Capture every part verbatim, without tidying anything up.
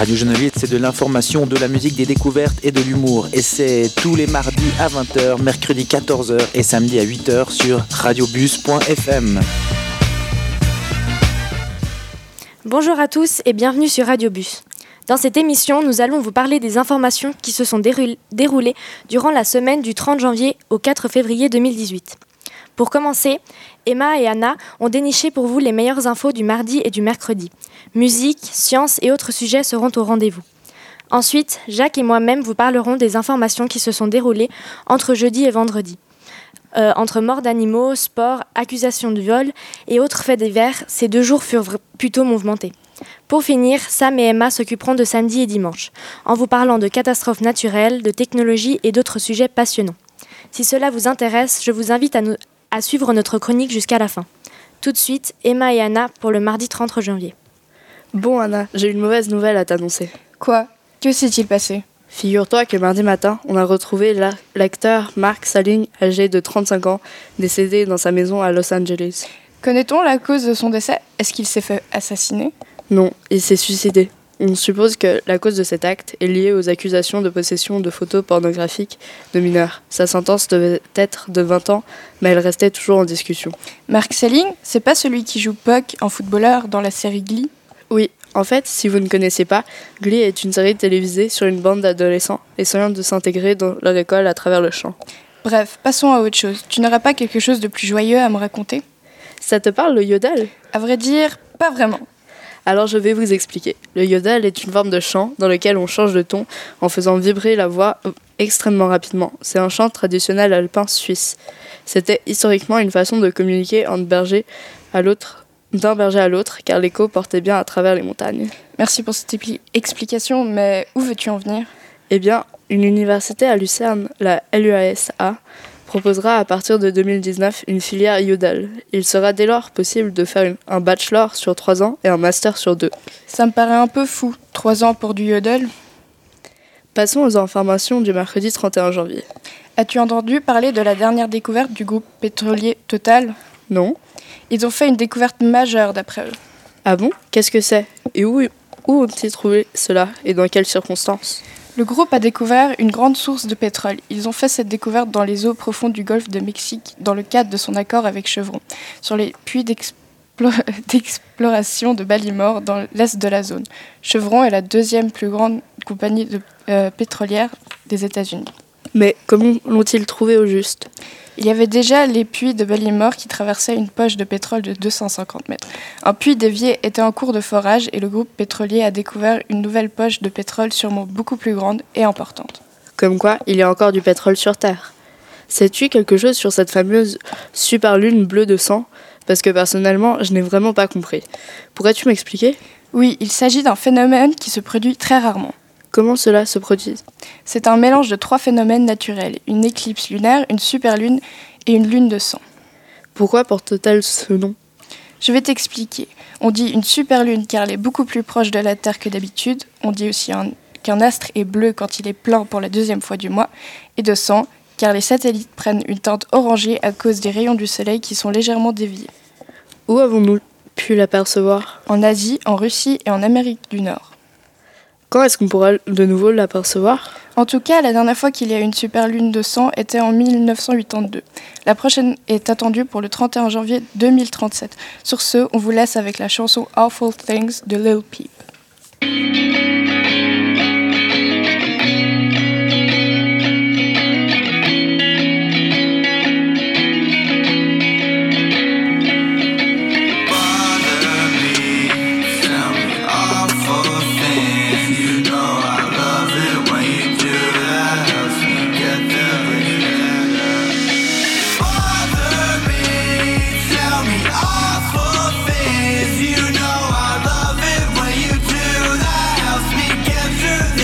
Radio Genolier, c'est de l'information, de la musique, des découvertes et de l'humour. Et c'est tous les mardis à vingt heures, mercredi quatorze heures et samedi à huit heures sur radiobus point f m. Bonjour à tous et bienvenue sur Radiobus. Dans cette émission, nous allons vous parler des informations qui se sont déroul- déroulées durant la semaine du trente janvier au quatre février deux mille dix-huit. Pour commencer, Emma et Anna ont déniché pour vous les meilleures infos du mardi et du mercredi. Musique, sciences et autres sujets seront au rendez-vous. Ensuite, Jacques et moi-même vous parlerons des informations qui se sont déroulées entre jeudi et vendredi. Euh, entre morts d'animaux, sport, accusations de viol et autres faits divers, ces deux jours furent v- plutôt mouvementés. Pour finir, Sam et Emma s'occuperont de samedi et dimanche, en vous parlant de catastrophes naturelles, de technologie et d'autres sujets passionnants. Si cela vous intéresse, je vous invite à, nous, à suivre notre chronique jusqu'à la fin. Tout de suite, Emma et Anna pour le mardi trente janvier. Bon Anna, j'ai une mauvaise nouvelle à t'annoncer. Quoi ? Que s'est-il passé ? Figure-toi que mardi matin, on a retrouvé la- l'acteur Mark Salling, âgé de trente-cinq ans, décédé dans sa maison à Los Angeles. Connaît-on la cause de son décès ? Est-ce qu'il s'est fait assassiner ? Non, il s'est suicidé. On suppose que la cause de cet acte est liée aux accusations de possession de photos pornographiques de mineurs. Sa sentence devait être de vingt ans, mais elle restait toujours en discussion. Mark Salling, c'est pas celui qui joue Puck en footballeur dans la série Glee ? Oui, en fait, si vous ne connaissez pas, Glee est une série télévisée sur une bande d'adolescents essayant de s'intégrer dans leur école à travers le chant. Bref, passons à autre chose. Tu n'aurais pas quelque chose de plus joyeux à me raconter ? Ça te parle, le yodel ? À vrai dire, pas vraiment. Alors je vais vous expliquer. Le yodel est une forme de chant dans lequel on change de ton en faisant vibrer la voix extrêmement rapidement. C'est un chant traditionnel alpin suisse. C'était historiquement une façon de communiquer entre berger à l'autre, d'un berger à l'autre, car l'écho portait bien à travers les montagnes. Merci pour cette épli- explication, mais où veux-tu en venir ? Eh bien, une université à Lucerne, la L U A S A, proposera à partir de deux mille dix-neuf une filière yodel. Il sera dès lors possible de faire une, un bachelor sur trois ans et un master sur deux. Ça me paraît un peu fou. Trois ans pour du yodel ? Passons aux informations du mercredi trente et un janvier. As-tu entendu parler de la dernière découverte du groupe pétrolier Total ? Non ? Ils ont fait une découverte majeure d'après eux. Ah bon ? Qu'est-ce que c'est ? Et où, où ont-ils trouvé cela ? Et dans quelles circonstances ? Le groupe a découvert une grande source de pétrole. Ils ont fait cette découverte dans les eaux profondes du golfe de Mexique, dans le cadre de son accord avec Chevron, sur les puits d'explo- d'exploration de Ballymore, dans l'est de la zone. Chevron est la deuxième plus grande compagnie de, euh, pétrolière des États-Unis. Mais comment l'ont-ils trouvé au juste ? Il y avait déjà les puits de Ballymore qui traversaient une poche de pétrole de deux cent cinquante mètres. Un puits dévié était en cours de forage et le groupe pétrolier a découvert une nouvelle poche de pétrole sûrement beaucoup plus grande et importante. Comme quoi, il y a encore du pétrole sur Terre. Sais-tu quelque chose sur cette fameuse superlune bleue de sang ? Parce que personnellement, je n'ai vraiment pas compris. Pourrais-tu m'expliquer ? Oui, il s'agit d'un phénomène qui se produit très rarement. Comment cela se produit ? C'est un mélange de trois phénomènes naturels, une éclipse lunaire, une superlune et une lune de sang. Pourquoi porte-t-elle ce nom ? Je vais t'expliquer. On dit une superlune car elle est beaucoup plus proche de la Terre que d'habitude. On dit aussi un, qu'un astre est bleu quand il est plein pour la deuxième fois du mois. Et de sang car les satellites prennent une teinte orangée à cause des rayons du soleil qui sont légèrement déviés. Où avons-nous pu l'apercevoir ? En Asie, en Russie et en Amérique du Nord. Quand est-ce qu'on pourra de nouveau l'apercevoir ? En tout cas, la dernière fois qu'il y a eu une superlune de sang était en mille neuf cent quatre-vingt-deux. La prochaine est attendue pour le trente et un janvier deux mille trente-sept. Sur ce, on vous laisse avec la chanson Awful Things de Lil Peep. You know I love it when you do that. Helps me get through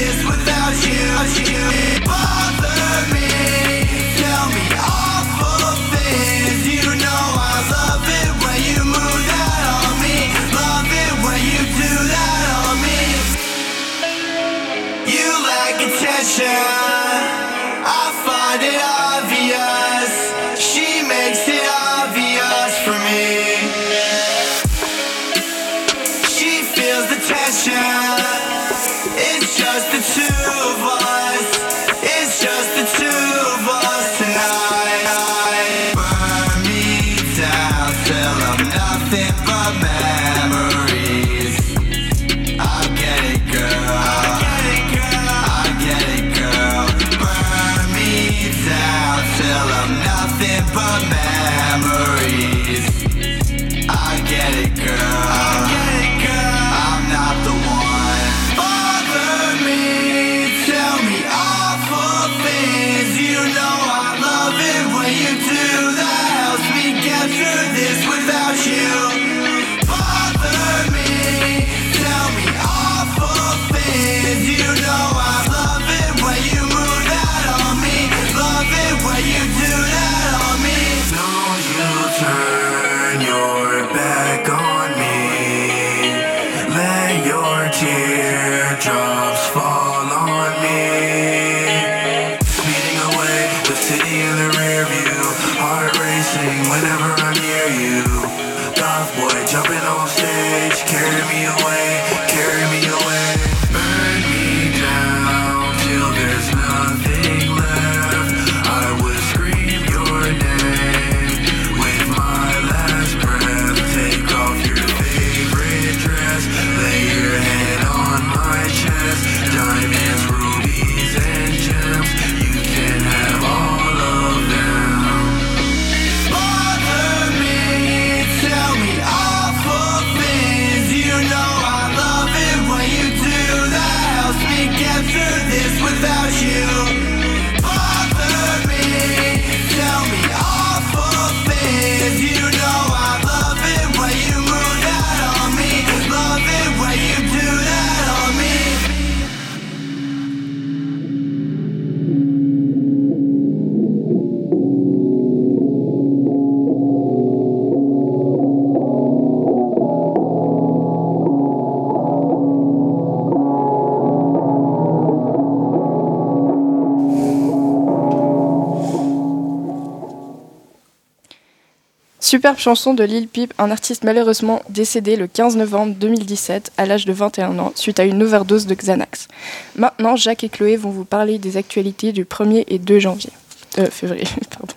sing whenever I'm near you. Goth boy jumping on stage, carry me away, carry me away. Burn me down till there's nothing left. I would scream your name with my last breath. Take off your favorite dress, lay your head on my chest. Diamonds, rubies, and gems, you can have all of them. Bother me, tell me awful things. You know I love it when you do that. Helps me get through this without you. Bother me, tell me awful things. You know I love it when you move that on me. Love it when you do that on me. Superbe chanson de Lil Peep, un artiste malheureusement décédé le quinze novembre deux mille dix-sept à l'âge de vingt et un ans suite à une overdose de Xanax. Maintenant, Jacques et Chloé vont vous parler des actualités du premier et deux janvier. Euh, février, pardon.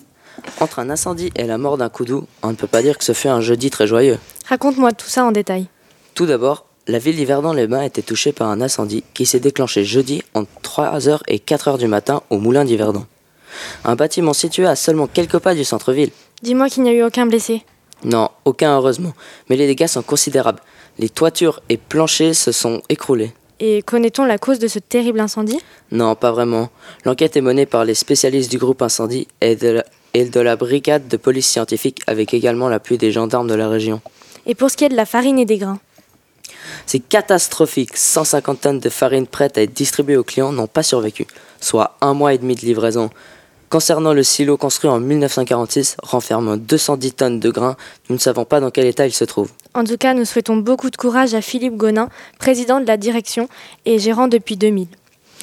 Entre un incendie et la mort d'un koudou, on ne peut pas dire que ce fut un jeudi très joyeux. Raconte-moi tout ça en détail. Tout d'abord, la ville d'Yverdon-les-Bains a été touchée par un incendie qui s'est déclenché jeudi entre trois heures et quatre heures du matin au moulin d'Yverdon. Un bâtiment situé à seulement quelques pas du centre-ville. Dis-moi qu'il n'y a eu aucun blessé. Non, aucun heureusement, mais les dégâts sont considérables. Les toitures et planchers se sont écroulés. Et connaît-on la cause de ce terrible incendie ? Non, pas vraiment. L'enquête est menée par les spécialistes du groupe incendie et de la, et de la brigade de police scientifique avec également l'appui des gendarmes de la région. Et pour ce qui est de la farine et des grains ? C'est catastrophique. cent cinquante tonnes de farine prête à être distribuée aux clients n'ont pas survécu, soit un mois et demi de livraison. Concernant le silo construit en mille neuf cent quarante-six, renfermant deux cent dix tonnes de grains, nous ne savons pas dans quel état il se trouve. En tout cas, nous souhaitons beaucoup de courage à Philippe Gonin, président de la direction et gérant depuis deux mille.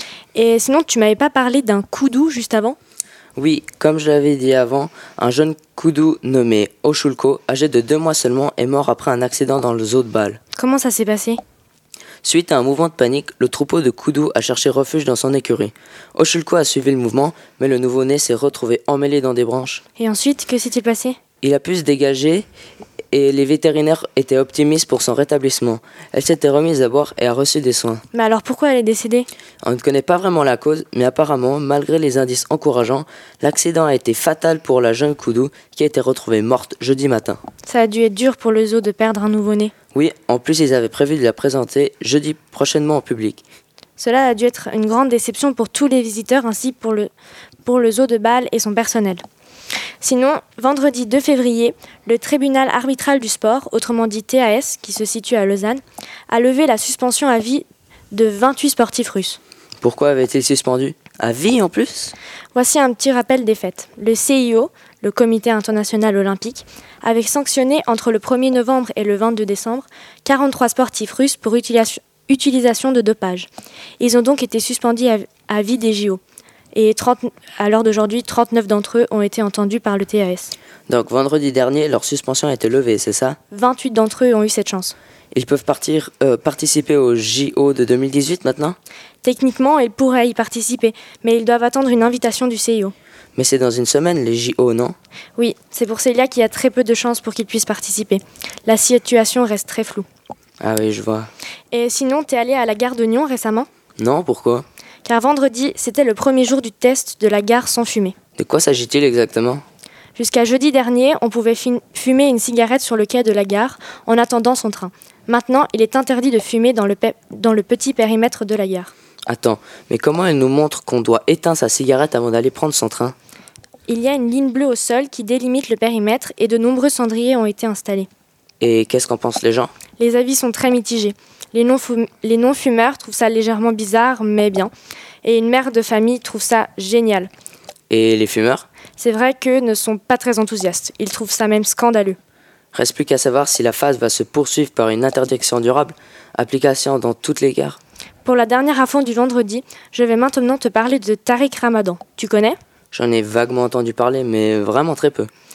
Et sinon, tu m'avais pas parlé d'un koudou juste avant ? Oui, comme je l'avais dit avant, un jeune koudou nommé Oshulko, âgé de deux mois seulement, est mort après un accident dans le zoo de Bâle. Comment ça s'est passé ? Suite à un mouvement de panique, le troupeau de koudous a cherché refuge dans son écurie. Oshulko a suivi le mouvement, mais le nouveau-né s'est retrouvé emmêlé dans des branches. Et ensuite, que s'est-il passé ? Il a pu se dégager et les vétérinaires étaient optimistes pour son rétablissement. Elle s'était remise à boire et a reçu des soins. Mais alors pourquoi elle est décédée ? On ne connaît pas vraiment la cause, mais apparemment, malgré les indices encourageants, l'accident a été fatal pour la jeune koudou qui a été retrouvée morte jeudi matin. Ça a dû être dur pour le zoo de perdre un nouveau-né. Oui, en plus ils avaient prévu de la présenter jeudi prochainement au public. Cela a dû être une grande déception pour tous les visiteurs ainsi pour le, pour le zoo de Bâle et son personnel. Sinon, vendredi deux février, le tribunal arbitral du sport, autrement dit T A S, qui se situe à Lausanne, a levé la suspension à vie de vingt-huit sportifs russes. Pourquoi avait-il suspendu ? À vie en plus ? Voici un petit rappel des faits. Le C I O, le Comité international olympique, avait sanctionné entre le premier novembre et le vingt-deux décembre quarante-trois sportifs russes pour utilisation, utilisation de dopage. Ils ont donc été suspendus à, à vie des J O. Et trente, à l'heure d'aujourd'hui, trente-neuf d'entre eux ont été entendus par le T A S. Donc vendredi dernier, leur suspension a été levée, c'est ça ? vingt-huit d'entre eux ont eu cette chance. Ils peuvent partir, euh, participer aux J O de deux mille dix-huit maintenant ? Techniquement, ils pourraient y participer, mais ils doivent attendre une invitation du C I O. Mais c'est dans une semaine les J O, non ? Oui, c'est pour Célia qu'il y a très peu de chances pour qu'ils puissent participer. La situation reste très floue. Ah oui, je vois. Et sinon, t'es allé à la gare de Nyon récemment ? Non, pourquoi ? Car vendredi, c'était le premier jour du test de la gare sans fumée. De quoi s'agit-il exactement ? Jusqu'à jeudi dernier, on pouvait fin- fumer une cigarette sur le quai de la gare en attendant son train. Maintenant, il est interdit de fumer dans le, pe- dans le petit périmètre de la gare. Attends, mais comment elle nous montre qu'on doit éteindre sa cigarette avant d'aller prendre son train ? Il y a une ligne bleue au sol qui délimite le périmètre et de nombreux cendriers ont été installés. Et qu'est-ce qu'en pensent les gens ? Les avis sont très mitigés. Les non-fum- les non-fumeurs trouvent ça légèrement bizarre, mais bien. Et une mère de famille trouve ça génial. Et les fumeurs ? C'est vrai qu'eux ne sont pas très enthousiastes. Ils trouvent ça même scandaleux. Reste plus qu'à savoir si la phase va se poursuivre par une interdiction durable, application dans toutes les gares. Pour la dernière info du vendredi, je vais maintenant te parler de Tariq Ramadan. Tu connais ? J'en ai vaguement entendu parler, mais vraiment très peu.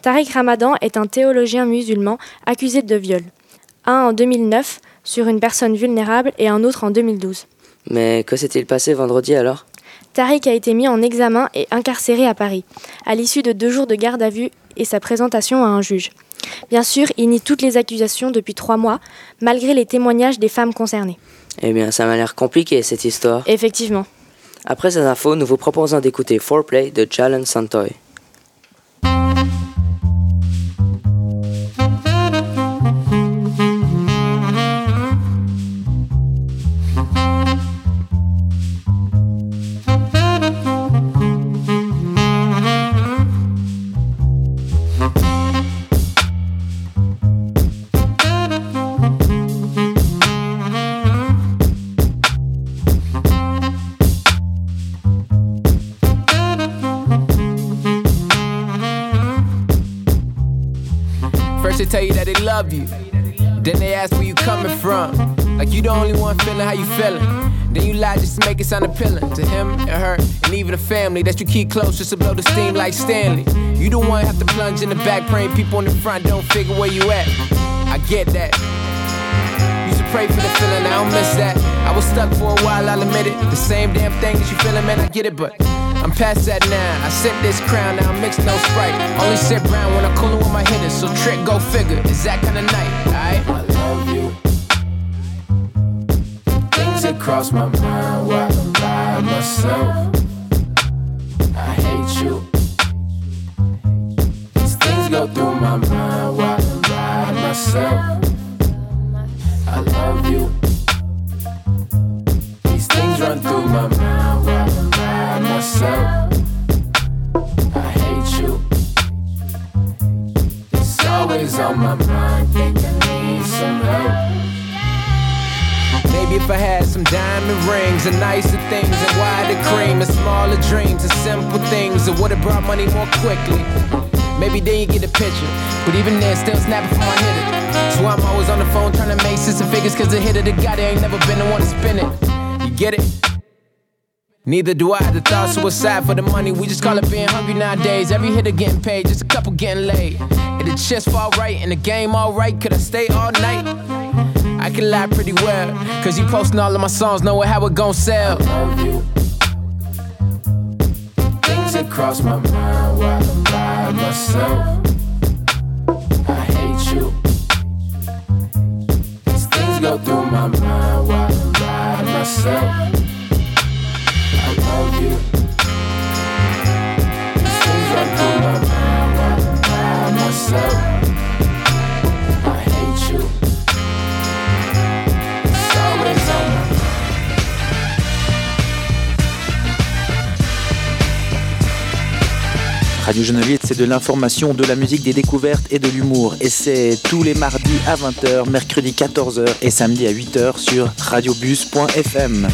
Tariq Ramadan est un théologien musulman accusé de viol. Un en deux mille neuf sur une personne vulnérable et un autre en deux mille douze. Mais que s'est-il passé vendredi alors ? Tariq a été mis en examen et incarcéré à Paris, à l'issue de deux jours de garde à vue et sa présentation à un juge. Bien sûr, il nie toutes les accusations depuis trois mois, malgré les témoignages des femmes concernées. Eh bien, ça m'a l'air compliqué cette histoire. Effectivement. Après ces infos, nous vous proposons d'écouter Foreplay de Jalen Santoy. First they tell you that they love you, then they ask where you coming from, like you the only one feeling how you feeling. Then you lie just to make it sound appealing to him and her and even the family that you keep close just to blow the steam like Stanley. You the one have to plunge in the back, praying people in the front don't figure where you at. I get that. Used to pray for the feeling, I don't miss that. I was stuck for a while, I'll admit it. The same damn thing as you feeling, man, I get it, but I'm past that now. I sip this crown, now I mix no Sprite. Only sip brown when I'm coolin' with my hitters. So trick, go figure, it's that kind of night, alright? I love you. Things that cross my mind while I'm by myself. I hate you. These things go through my mind while I'm by myself. I love you. These things run through my mind while I'm by myself. I hate you. It's always on my mind, think I need some help. Maybe if I had some diamond rings and nicer things and wider cream and smaller dreams and simple things, it would've brought money more quickly. Maybe then you get the picture, but even then still snapping for my hitter. So I'm always on the phone trying to make six figures, cause the hitter the guy that ain't never been the one to spin it. You get it? Neither do I. The thought suicide for the money, we just call it being hungry nowadays. Every hitter getting paid, just a couple getting laid. And the chest fall right, and the game all right. Could I stay all night? I can lie pretty well, cause you posting all of my songs, knowing how it gon' sell. I love you. Things that cross my mind while I'm by myself. I hate you. These things go through my mind while I'm by myself. I love you. These things run through my mind while I'm by myself. I hate you. It's always on my mind. Radio Genolier, c'est de l'information, de la musique, des découvertes et de l'humour. Et c'est tous les mardis à vingt heures, mercredi quatorze heures et samedi à huit heures sur radiobus point f m.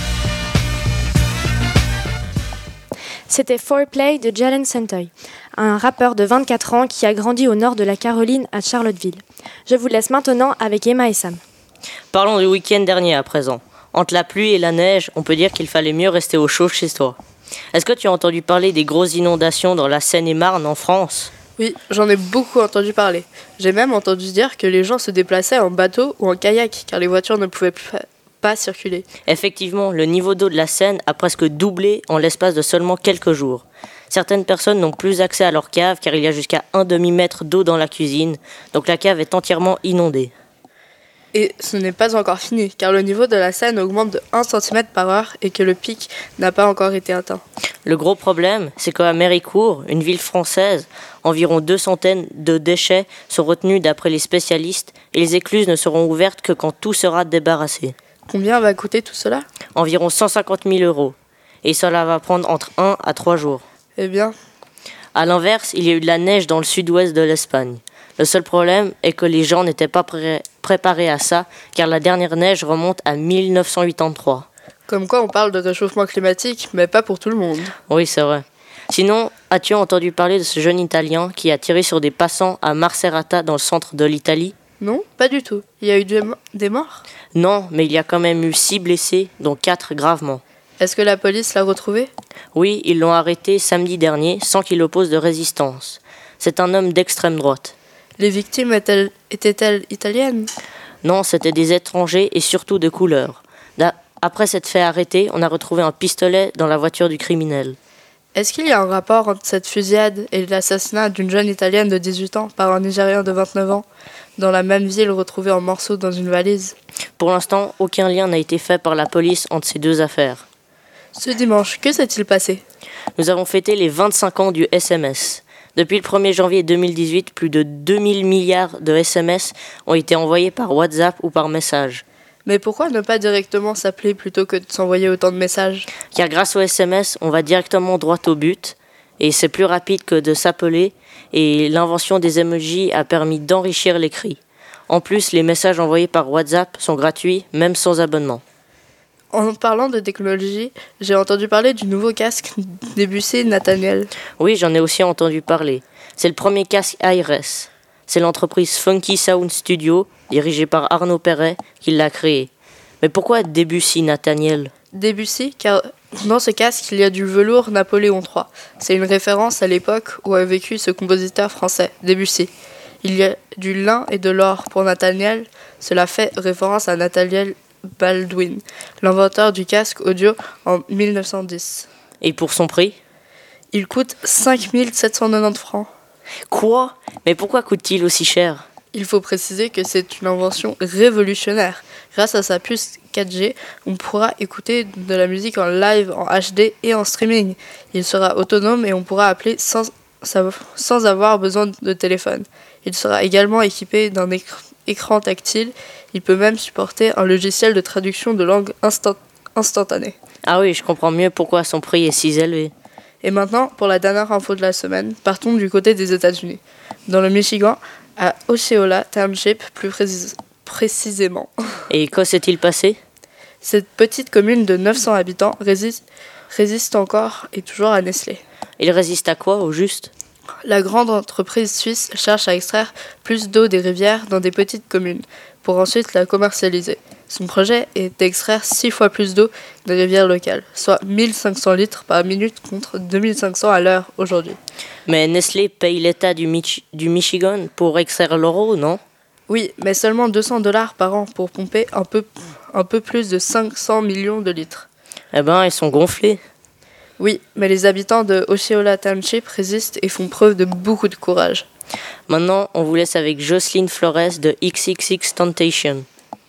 C'était Foreplay de Jalen Santoy, un rappeur de vingt-quatre ans qui a grandi au nord de la Caroline à Charlottesville. Je vous laisse maintenant avec Emma et Sam. Parlons du week-end dernier à présent. Entre la pluie et la neige, on peut dire qu'il fallait mieux rester au chaud chez toi. Est-ce que tu as entendu parler des grosses inondations dans la Seine-et-Marne en France ? Oui, j'en ai beaucoup entendu parler. J'ai même entendu dire que les gens se déplaçaient en bateau ou en kayak, car les voitures ne pouvaient plus pas circuler. Effectivement, le niveau d'eau de la Seine a presque doublé en l'espace de seulement quelques jours. Certaines personnes n'ont plus accès à leur cave car il y a jusqu'à un demi-mètre d'eau dans la cuisine, donc la cave est entièrement inondée. Et ce n'est pas encore fini, car le niveau de la Seine augmente de un centimètre par heure et que le pic n'a pas encore été atteint. Le gros problème, c'est qu'à Méricourt, une ville française, environ deux centaines de déchets sont retenus d'après les spécialistes et les écluses ne seront ouvertes que quand tout sera débarrassé. Combien va coûter tout cela ? Environ cent cinquante mille euros. Et cela va prendre entre un à trois jours. Eh bien... À l'inverse, il y a eu de la neige dans le sud-ouest de l'Espagne. Le seul problème est que les gens n'étaient pas pré- préparés à ça, car la dernière neige remonte à mille neuf cent quatre-vingt-treize. Comme quoi on parle de réchauffement climatique, mais pas pour tout le monde. Oui, c'est vrai. Sinon, as-tu entendu parler de ce jeune Italien qui a tiré sur des passants à Macerata dans le centre de l'Italie ? Non, pas du tout. Il y a eu des, mo- des morts ? Non, mais il y a quand même eu six blessés, dont quatre gravement. Est-ce que la police l'a retrouvé ? Oui, ils l'ont arrêté samedi dernier sans qu'il oppose de résistance. C'est un homme d'extrême droite. Les victimes étaient-elles, étaient-elles italiennes ? Non, c'était des étrangers et surtout de couleur. Da- Après s'être fait arrêter, on a retrouvé un pistolet dans la voiture du criminel. Est-ce qu'il y a un rapport entre cette fusillade et l'assassinat d'une jeune Italienne de dix-huit ans par un Nigérien de vingt-neuf ans, dans la même ville retrouvée en morceaux dans une valise ? Pour l'instant, aucun lien n'a été fait par la police entre ces deux affaires. Ce dimanche, que s'est-il passé ? Nous avons fêté les vingt-cinq ans du S M S. Depuis le premier janvier deux mille dix-huit, plus de deux mille milliards de S M S ont été envoyés par WhatsApp ou par message. Mais pourquoi ne pas directement s'appeler plutôt que de s'envoyer autant de messages ? Car grâce au S M S, on va directement droit au but et c'est plus rapide que de s'appeler et l'invention des emojis a permis d'enrichir l'écrit. En plus, les messages envoyés par WhatsApp sont gratuits, même sans abonnement. En parlant de technologie, j'ai entendu parler du nouveau casque Debussy Nathaniel. Oui, j'en ai aussi entendu parler. C'est le premier casque I R S. C'est l'entreprise Funky Sound Studio, dirigée par Arnaud Perret, qui l'a créé. Mais pourquoi Debussy Nathaniel ? Debussy, car dans ce casque, il y a du velours Napoléon trois. C'est une référence à l'époque où a vécu ce compositeur français, Debussy. Il y a du lin et de l'or pour Nathaniel. Cela fait référence à Nathaniel Baldwin, l'inventeur du casque audio en mille neuf cent dix. Et pour son prix ? Il coûte cinq mille sept cent quatre-vingt-dix francs. Quoi ? Mais pourquoi coûte-t-il aussi cher ? Il faut préciser que c'est une invention révolutionnaire. Grâce à sa puce quatre G, on pourra écouter de la musique en live, en H D et en streaming. Il sera autonome et on pourra appeler sans, sans avoir besoin de téléphone. Il sera également équipé d'un écran, écran tactile. Il peut même supporter un logiciel de traduction de langue instant, instantanée. Ah oui, je comprends mieux pourquoi son prix est si élevé. Et maintenant, pour la dernière info de la semaine, partons du côté des États-Unis. Dans le Michigan, à Osceola Township, plus précis- précisément. Et que s'est-il passé ? Cette petite commune de neuf cents habitants résiste, résiste encore et toujours à Nestlé. Il résiste à quoi, au juste ? La grande entreprise suisse cherche à extraire plus d'eau des rivières dans des petites communes, pour ensuite la commercialiser. Son projet est d'extraire six fois plus d'eau des rivières locales, soit mille cinq cents litres par minute contre deux mille cinq cents à l'heure aujourd'hui. Mais Nestlé paye l'État du, Mich- du Michigan pour extraire leur eau, non ? Oui, mais seulement deux cents dollars par an pour pomper un peu, un peu plus de cinq cents millions de litres. Eh ben, ils sont gonflés. Oui, mais les habitants de Osceola Township résistent et font preuve de beaucoup de courage. Maintenant, on vous laisse avec Jocelyne Flores de X X X Temptation.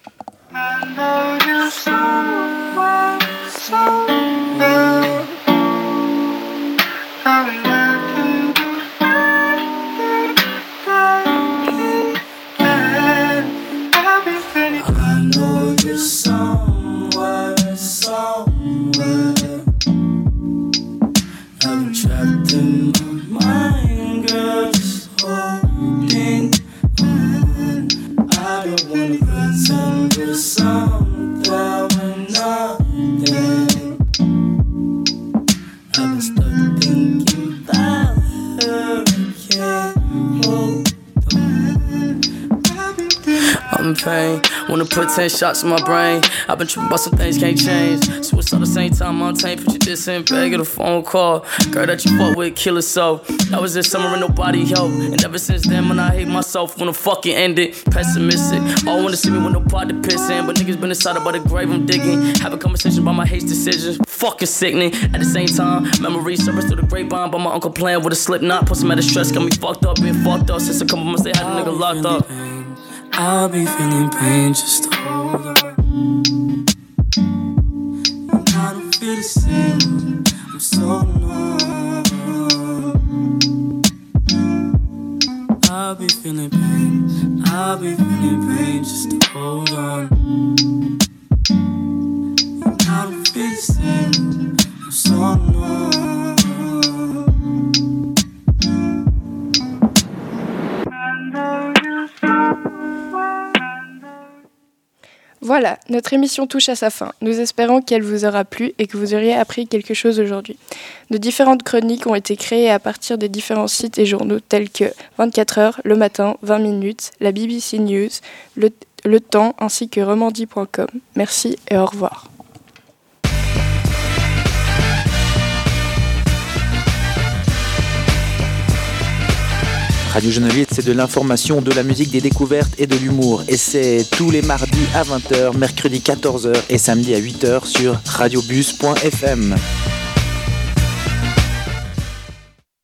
Trapped in my mind, girl, just holding on. I don't wanna pretend to something when nothing. I've been stuck thinking about her, I can't hold on. I'm in pain, wanna put ten shots in my brain. I've been tripping about some things can't change. So it's all the same time I'm tame. Put you this in bag, get a phone call. Girl that you fuck with, kill it so. That was this summer and nobody helped. And ever since then, when I hate myself, wanna fucking end it. Pessimistic, all wanna see me with nobody pissing. But niggas been inside about the grave I'm digging. Have a conversation about my hate decisions. Fucking sickening. At the same time, memories surface through the grapevine. But my uncle playing with a slip knot. Put some out of stress, got me fucked up, been fucked up. Since a couple months they had a nigga locked up. I'll be feeling pain, just hold on. And I don't feel the same, I'm so numb. I'll be feeling pain, I'll be feeling pain, just hold on. And I don't feel the same, I'm so numb. Voilà, notre émission touche à sa fin. Nous espérons qu'elle vous aura plu et que vous auriez appris quelque chose aujourd'hui. De différentes chroniques ont été créées à partir des différents sites et journaux tels que vingt-quatre heures, Le Matin, vingt minutes, la B B C News, Le, Le Temps ainsi que Romandie point com. Merci et au revoir. Radio Genolier, c'est de l'information, de la musique, des découvertes et de l'humour. Et c'est tous les mardis à vingt heures, mercredi quatorze heures et samedi à huit heures sur radiobus point f m.